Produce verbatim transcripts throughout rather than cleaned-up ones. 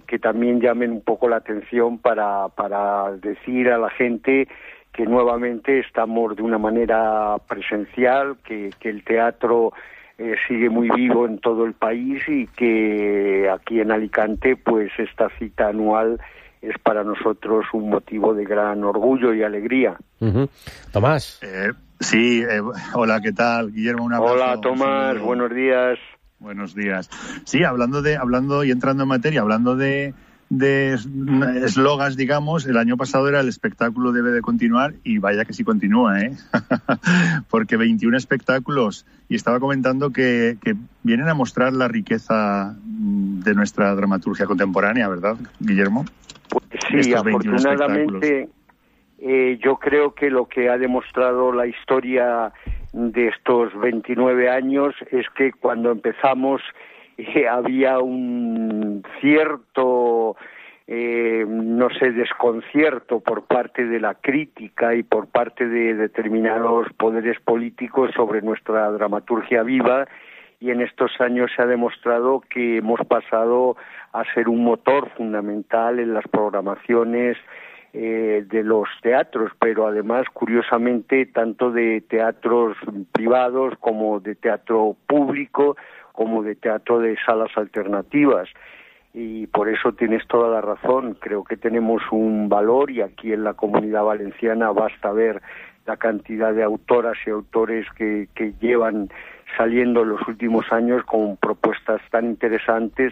que también llamen un poco la atención para, para decir a la gente que nuevamente estamos de una manera presencial, que, que el teatro eh, sigue muy vivo en todo el país y que aquí en Alicante pues esta cita anual es para nosotros un motivo de gran orgullo y alegría. Uh-huh. Tomás. Eh, sí, eh, hola, ¿qué tal? Guillermo, un abrazo. Hola, Tomás, un buenos días. Buenos días. Sí, hablando de, hablando y entrando en materia, hablando de de eslogans, digamos, el año pasado era el espectáculo debe de continuar y vaya que sí continúa, ¿eh? Porque veintiún espectáculos y estaba comentando que, que vienen a mostrar la riqueza de nuestra dramaturgia contemporánea, ¿verdad, Guillermo? Pues sí, afortunadamente eh, yo creo que lo que ha demostrado la historia de estos veintinueve años es que cuando empezamos eh, había un cierto, eh, no sé, desconcierto por parte de la crítica y por parte de determinados poderes políticos sobre nuestra dramaturgia viva, y en estos años se ha demostrado que hemos pasado a ser un motor fundamental en las programaciones eh, de los teatros, pero además, curiosamente, tanto de teatros privados como de teatro público, como de teatro de salas alternativas. Y por eso tienes toda la razón, creo que tenemos un valor, y aquí en la Comunidad Valenciana basta ver la cantidad de autoras y autores que, que llevan saliendo en los últimos años con propuestas tan interesantes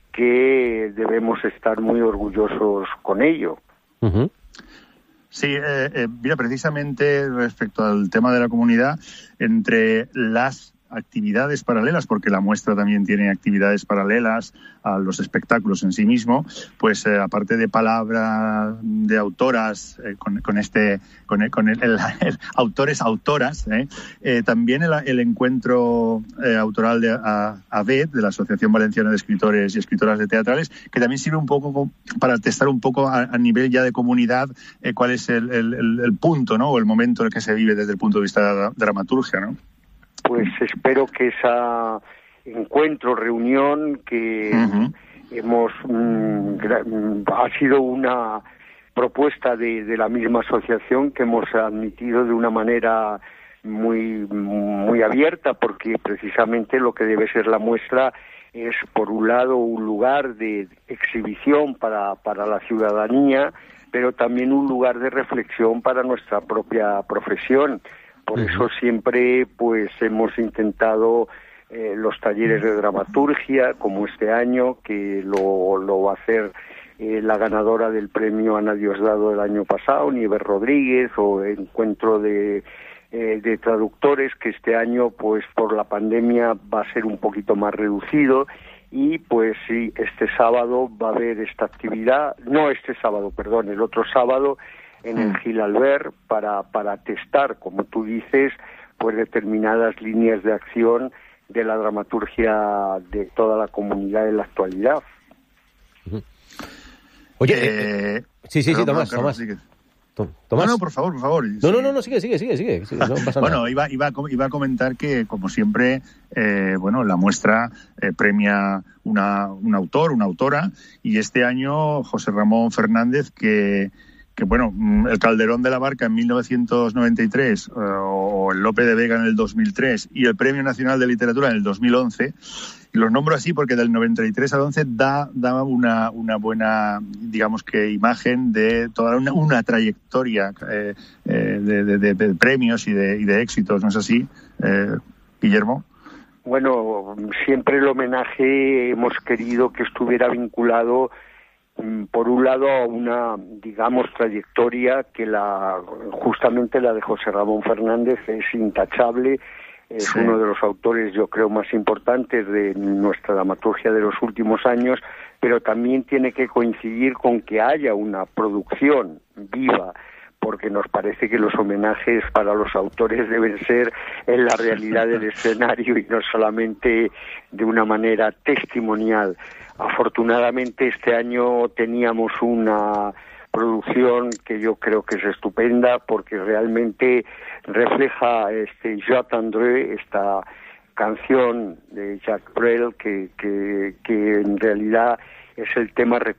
que debemos estar muy orgullosos con ello. Uh-huh. Sí, eh, eh, mira, precisamente respecto al tema de la comunidad, entre las actividades paralelas, porque la muestra también tiene actividades paralelas a los espectáculos en sí mismo, pues eh, aparte de palabra de autoras, eh, con, con este, con el, con el, el, el autores, autoras, eh, eh, también el, el encuentro eh, autoral de AVET, de la Asociación Valenciana de Escritores y Escritoras de Teatrales, que también sirve un poco para testar un poco a, a nivel ya de comunidad eh, cuál es el, el, el punto, ¿no?, o el momento en el que se vive desde el punto de vista de la dramaturgia, ¿no? Pues espero que esa encuentro, reunión que uh-huh. hemos mm, ha sido una propuesta de, de la misma asociación que hemos admitido de una manera muy muy abierta, porque precisamente lo que debe ser la muestra es, por un lado, un lugar de exhibición para para la ciudadanía, pero también un lugar de reflexión para nuestra propia profesión. Por eso siempre pues hemos intentado eh, los talleres de dramaturgia, como este año, que lo, lo va a hacer eh, la ganadora del premio Ana Diosdado del año pasado, Nieves Rodríguez, o encuentro de, eh, de traductores, que este año pues por la pandemia va a ser un poquito más reducido. Y pues sí, este sábado va a haber esta actividad, no este sábado, perdón, el otro sábado, en el Gil Albert, para, para testar, como tú dices, pues determinadas líneas de acción de la dramaturgia de toda la comunidad en la actualidad. Oye, eh, eh, sí, sí, sí, Tomás, Tomás. Sigue. Tomás. No, no, por favor, por favor. No, no, no, no, sigue, sigue, sigue, sigue. sigue no pasa bueno, nada. Iba, iba, iba a comentar que, como siempre, eh, bueno, la muestra eh, premia una, un autor, una autora, y este año José Ramón Fernández, que que bueno, el Calderón de la Barca en mil novecientos noventa y tres, eh, o el Lope de Vega en el dos mil tres y el Premio Nacional de Literatura en el dos mil once, y los nombro así porque del noventa y tres al once da, da una, una buena, digamos que, imagen de toda una, una trayectoria eh, eh, de, de, de, de premios y de, y de éxitos, ¿no es así, eh, Guillermo? Bueno, siempre el homenaje hemos querido que estuviera vinculado, por un lado, a una, digamos, trayectoria que la justamente la de José Ramón Fernández es intachable, es sí. uno de los autores, yo creo, más importantes de nuestra dramaturgia de los últimos años, pero también tiene que coincidir con que haya una producción viva, porque nos parece que los homenajes para los autores deben ser en la realidad del escenario y no solamente de una manera testimonial. Afortunadamente este año teníamos una producción que yo creo que es estupenda, porque realmente refleja este Jacques André, esta canción de Jacques Brel, que, que, que en realidad es el tema recurrente